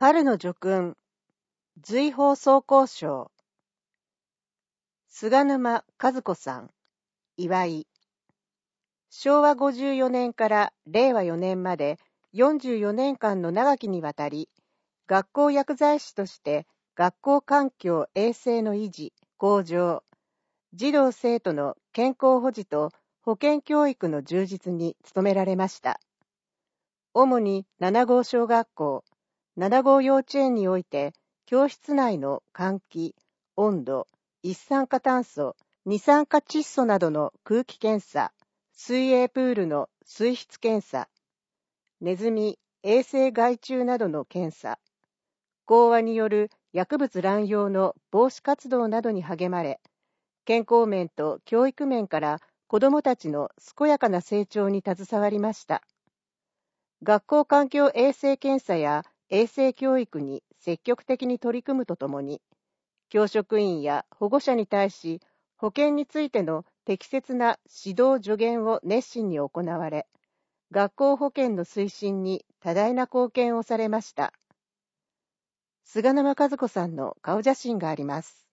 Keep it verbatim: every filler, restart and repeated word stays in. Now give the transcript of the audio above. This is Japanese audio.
春の叙勲、随宝装甲賞、菅沼和子さん、祝い。しょうわごじゅうよねんかられいわよねんまでよんじゅうよねんかんの長きにわたり、学校薬剤師として学校環境衛生の維持、向上、児童生徒の健康保持と保健教育の充実に努められました。主にななごう小学校、ななごう幼稚園において、教室内の換気、温度、一酸化炭素、二酸化窒素などの空気検査、水泳プールの水質検査、ネズミ、衛生害虫などの検査、講話による薬物乱用の防止活動などに励まれ、健康面と教育面から子どもたちの健やかな成長に携わりました。学校環境衛生検査や衛生教育に積極的に取り組むとともに、教職員や保護者に対し、保健についての適切な指導助言を熱心に行われ、学校保健の推進に多大な貢献をされました。菅沼和子さんの顔写真があります。